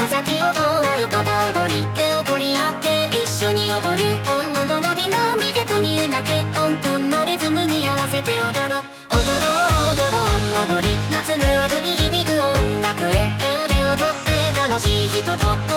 先を通ること踊り手を取り合って一緒に踊る本物のディナミックにうなけ本当のリズムに合わせて踊ろう踊ろう踊ろう踊り夏の夜に響く音楽へ手で踊って楽しい人と